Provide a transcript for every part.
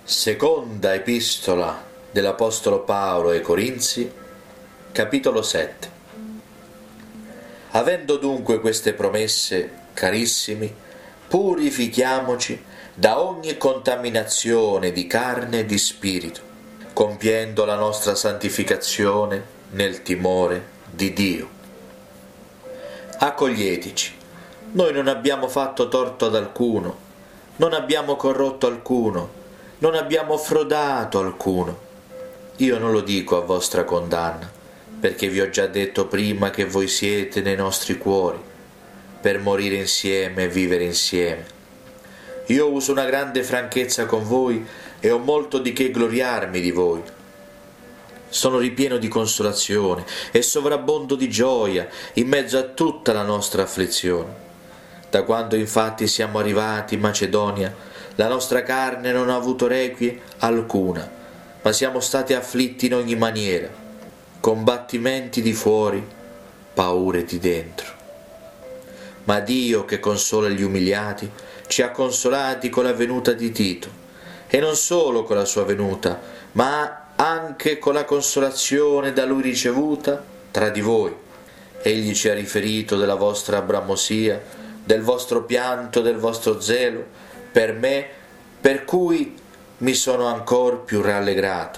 Seconda epistola dell'Apostolo Paolo ai Corinzi, capitolo 7. Avendo dunque queste promesse, carissimi, purifichiamoci da ogni contaminazione di carne e di spirito, compiendo la nostra santificazione nel timore di Dio. Accoglieteci. Noi non abbiamo fatto torto ad alcuno, non abbiamo corrotto alcuno, non abbiamo frodato alcuno. Io non lo dico a vostra condanna, perché vi ho già detto prima che voi siete nei nostri cuori, per morire insieme e vivere insieme. Io uso una grande franchezza con voi e ho molto di che gloriarmi di voi. Sono ripieno di consolazione e sovrabbondo di gioia in mezzo a tutta la nostra afflizione. Da quando infatti siamo arrivati in Macedonia, la nostra carne non ha avuto requie alcuna, ma siamo stati afflitti in ogni maniera, combattimenti di fuori, paure di dentro. Ma Dio, che consola gli umiliati, ci ha consolati con la venuta di Tito, e non solo con la sua venuta, ma anche con la consolazione da lui ricevuta tra di voi. Egli ci ha riferito della vostra bramosia, del vostro pianto, del vostro zelo per me, per cui mi sono ancor più rallegrato.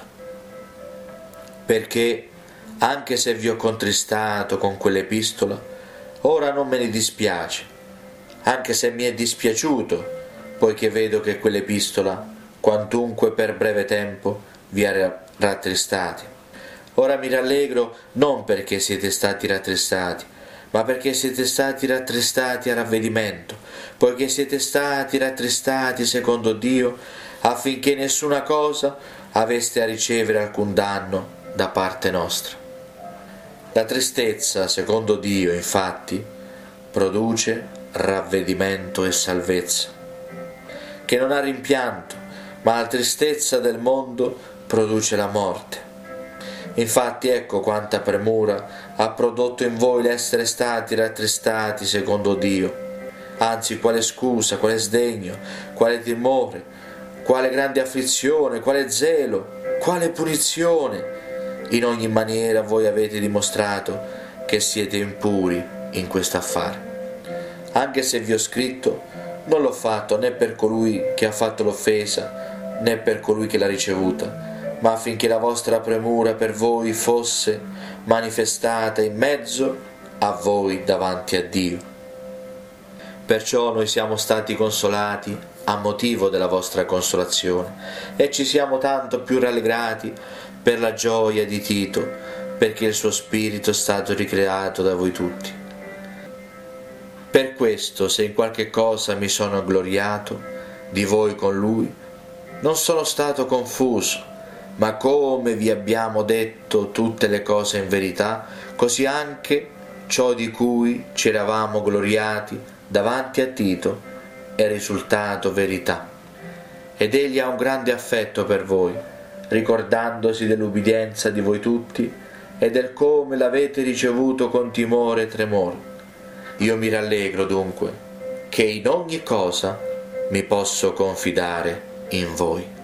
Perché, anche se vi ho contristato con quell'epistola, ora non me ne dispiace, anche se mi è dispiaciuto, poiché vedo che quell'epistola, quantunque per breve tempo, vi ha rattristati. Ora mi rallegro non perché siete stati rattristati, ma perché siete stati rattristati a ravvedimento, poiché siete stati rattristati secondo Dio, affinché nessuna cosa aveste a ricevere alcun danno da parte nostra. La tristezza, secondo Dio, infatti, produce ravvedimento e salvezza, che non ha rimpianto, ma la tristezza del mondo produce la morte. Infatti ecco quanta premura ha prodotto in voi l'essere stati rattristati secondo Dio. Anzi, quale scusa, quale sdegno, quale timore, quale grande afflizione, quale zelo, quale punizione. In ogni maniera voi avete dimostrato che siete impuri in questo affare. Anche se vi ho scritto, non l'ho fatto né per colui che ha fatto l'offesa, né per colui che l'ha ricevuta, ma affinché la vostra premura per voi fosse manifestata in mezzo a voi davanti a Dio. Perciò noi siamo stati consolati a motivo della vostra consolazione e ci siamo tanto più rallegrati per la gioia di Tito, perché il suo spirito è stato ricreato da voi tutti. Per questo, se in qualche cosa mi sono gloriato di voi con lui, non sono stato confuso, ma come vi abbiamo detto tutte le cose in verità, così anche ciò di cui ci eravamo gloriati davanti a Tito è risultato verità. Ed egli ha un grande affetto per voi, ricordandosi dell'ubbidienza di voi tutti e del come l'avete ricevuto con timore e tremore. Io mi rallegro dunque che in ogni cosa mi posso confidare in voi.